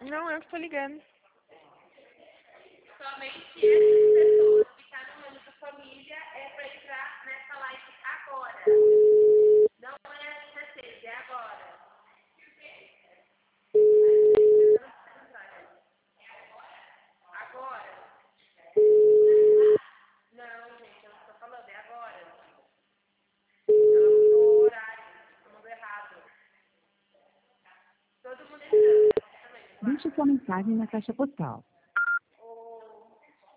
Não, eu que tô ligando. Somente essas pessoas que estão no nome da família é para entrar nessa live agora. Não é vocês, é agora. Agora. Não, gente, eu não estou falando, é agora. Ela mudou o horário, mudou errado. Todo mundo entrando. Deixe sua mensagem na caixa postal.